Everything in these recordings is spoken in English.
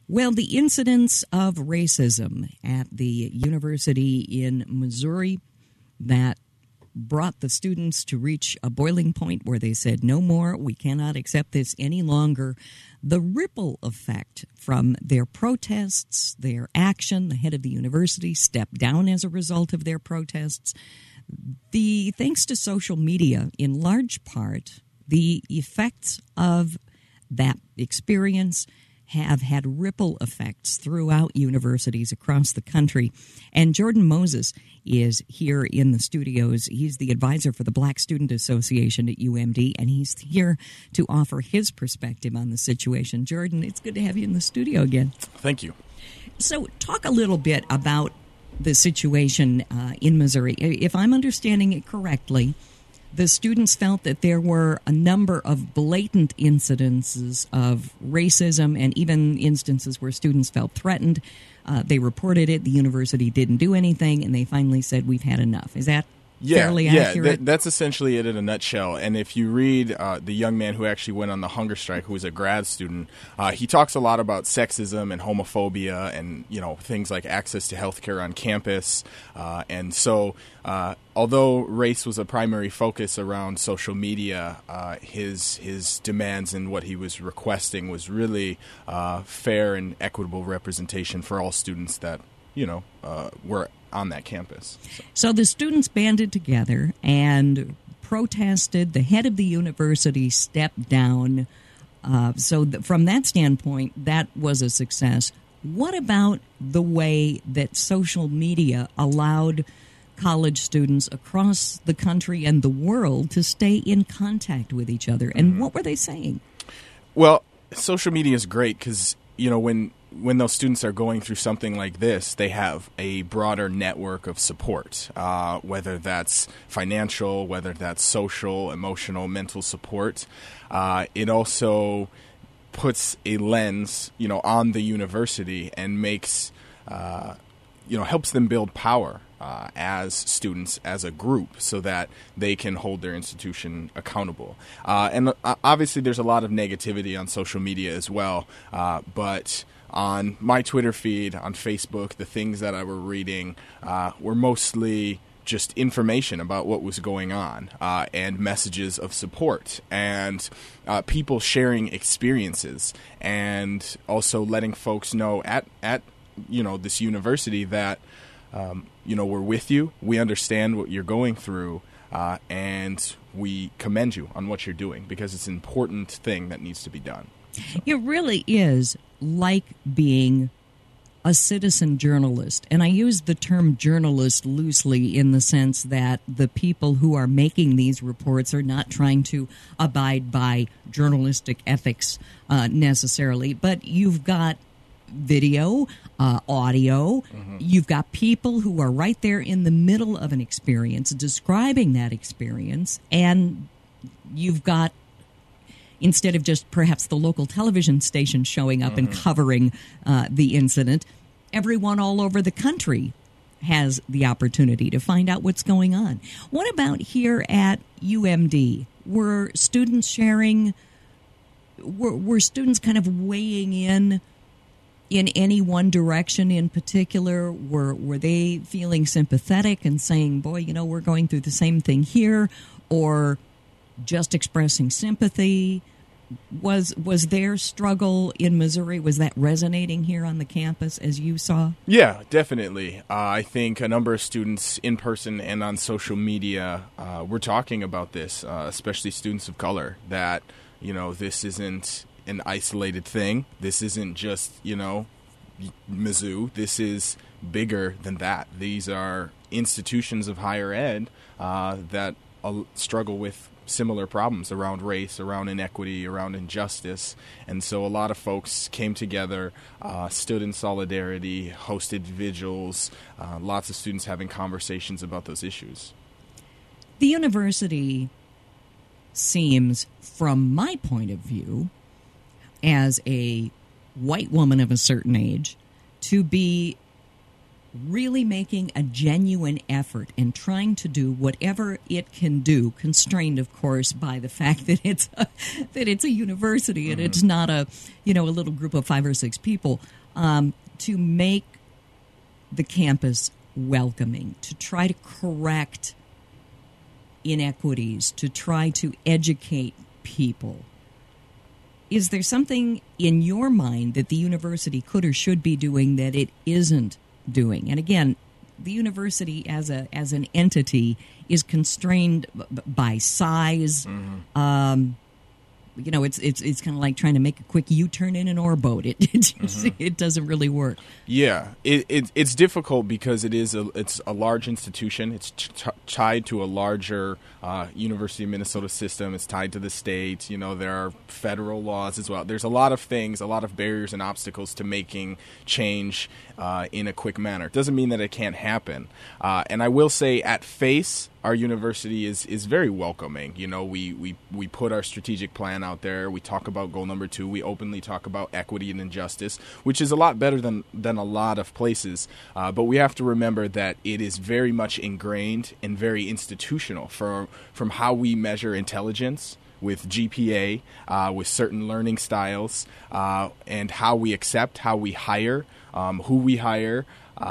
Well, the incidents of racism at the university in Missouri that brought the students to reach a boiling point where they said, no more, we cannot accept this any longer. The ripple effect from their protests, their action, the head of the university stepped down as a result of their protests. Thanks to social media, in large part, the effects of that experience have had ripple effects throughout universities across the country. And Jordan Moses is here in the studios. He's the advisor for the Black Student Association at UMD, and he's here to offer his perspective on the situation. Jordan, it's good to have you in the studio again. Thank you. So talk a little bit about the situation in Missouri. If I'm understanding it correctly, the students felt that there were a number of blatant incidences of racism and even instances where students felt threatened. They reported it. The university didn't do anything, and they finally said, we've had enough. Is that fairly accurate? That's essentially it in a nutshell. And if you read the young man who actually went on the hunger strike, who was a grad student, he talks a lot about sexism and homophobia and, things like access to healthcare on campus. And so although race was a primary focus around social media, his demands and what he was requesting was really fair and equitable representation for all students that, were on that campus. So the students banded together and protested. The head of the university stepped down. From that standpoint, that was a success. What about the way that social media allowed college students across the country and the world to stay in contact with each other? And what were they saying? Well, social media is great because, when those students are going through something like this, they have a broader network of support, whether that's financial, whether that's social, emotional, mental support. It also puts a lens, on the university and makes, helps them build power as students, as a group, so that they can hold their institution accountable. And obviously there's a lot of negativity on social media as well, but on my Twitter feed, on Facebook, the things that I were reading were mostly just information about what was going on and messages of support and people sharing experiences and also letting folks know at this university that, we're with you, we understand what you're going through, and we commend you on what you're doing because it's an important thing that needs to be done. It really is like being a citizen journalist. And I use the term journalist loosely in the sense that the people who are making these reports are not trying to abide by journalistic ethics necessarily. But you've got video, audio. You've got people who are right there in the middle of an experience, describing that experience. And you've got, instead of just perhaps the local television station showing up and covering the incident, everyone all over the country has the opportunity to find out what's going on. What about here at UMD? Were students sharing, were students kind of weighing in any one direction in particular? Were they feeling sympathetic and saying, boy, we're going through the same thing here, or just expressing sympathy? Was their struggle in Missouri, was that resonating here on the campus as you saw? Yeah, definitely. I think a number of students in person and on social media were talking about this, especially students of color, that, this isn't an isolated thing. This isn't just, Mizzou. This is bigger than that. These are institutions of higher ed that struggle with similar problems around race, around inequity, around injustice. And so a lot of folks came together, stood in solidarity, hosted vigils, lots of students having conversations about those issues. The university seems, from my point of view, as a white woman of a certain age, to be really making a genuine effort and trying to do whatever it can do, constrained, of course, by the fact that it's a university and it's not a little group of 5 or 6 people, to make the campus welcoming, to try to correct inequities, to try to educate people. Is there something in your mind that the university could or should be doing that it isn't doing? And again, the university as an entity is constrained by size. It's kind of like trying to make a quick U-turn in an oarboat. It doesn't really work. Yeah, it's difficult because it's a large institution. It's tied to a larger University of Minnesota system. It's tied to the state. There are federal laws as well. There's a lot of things, a lot of barriers and obstacles to making change in a quick manner. Doesn't mean that it can't happen. And I will say, at face, our university is very welcoming. We put our strategic plan out there. We talk about goal number 2. We openly talk about equity and injustice, which is a lot better than a lot of places. But we have to remember that it is very much ingrained and very institutional from how we measure intelligence with GPA, with certain learning styles, and how we accept, how we hire, who we hire,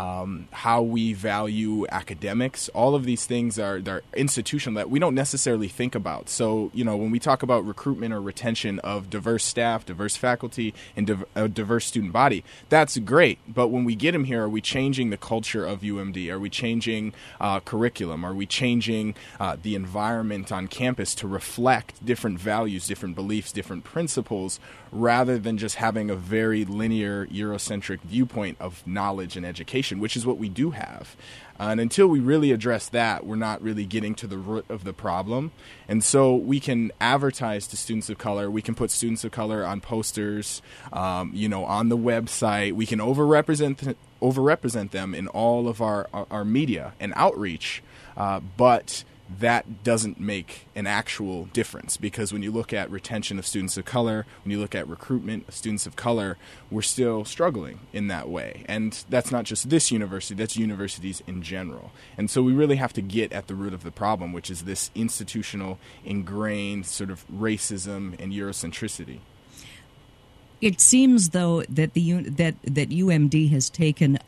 how we value academics. All of these things they're institutional that we don't necessarily think about. So, when we talk about recruitment or retention of diverse staff, diverse faculty, and a diverse student body, that's great. But when we get them here, are we changing the culture of UMD? Are we changing curriculum? Are we changing the environment on campus to reflect different values, different beliefs, different principles, rather than just having a very linear Eurocentric viewpoint of knowledge and education, which is what we do have. And until we really address that, we're not really getting to the root of the problem. And so we can advertise to students of color. We can put students of color on posters, on the website. We can overrepresent them in all of our media and outreach, but that doesn't make an actual difference, because when you look at retention of students of color, when you look at recruitment of students of color, we're still struggling in that way. And that's not just this university, that's universities in general. And so we really have to get at the root of the problem, which is this institutional, ingrained sort of racism and Eurocentricity. It seems, though, that that UMD has taken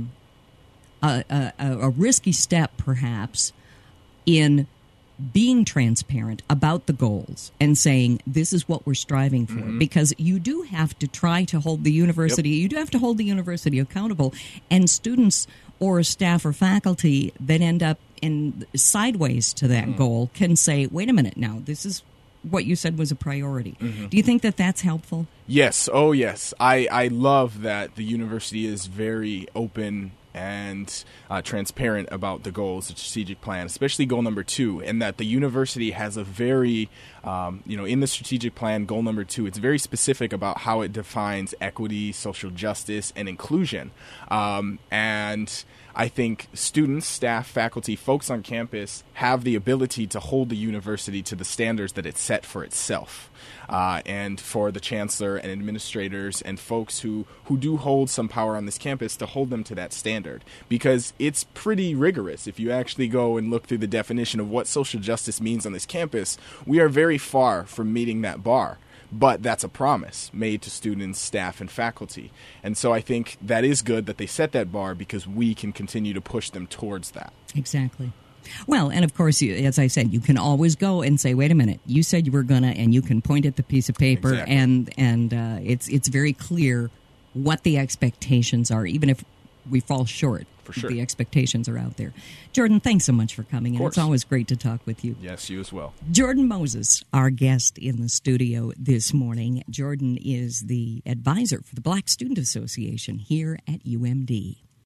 a risky step, perhaps, in being transparent about the goals and saying this is what we're striving for, because you do have to try to hold the university, you do have to hold the university accountable, and students or staff or faculty that end up in sideways to that goal can say, wait a minute now, this is what you said was a priority. Do you think that that's helpful? Yes. Oh, yes. I love that the university is very open and transparent about the goals, the strategic plan, especially goal number 2, and that the university has a very, in the strategic plan, goal number 2, it's very specific about how it defines equity, social justice, and inclusion. And I think students, staff, faculty, folks on campus have the ability to hold the university to the standards that it set for itself. And for the chancellor and administrators and folks who do hold some power on this campus, to hold them to that standard, because it's pretty rigorous. If you actually go and look through the definition of what social justice means on this campus, we are very far from meeting that bar. But that's a promise made to students, staff, and faculty. And so I think that is good that they set that bar, because we can continue to push them towards that. Exactly. Well, and of course, as I said, you can always go and say, wait a minute, you said you were going to, and you can point at the piece of paper, exactly. and it's very clear what the expectations are, even if we fall short. For sure. The expectations are out there. Jordan, thanks so much for coming, and it's always great to talk with you. Yes, you as well. Jordan Moses, our guest in the studio this morning. Jordan is the advisor for the Black Student Association here at UMD.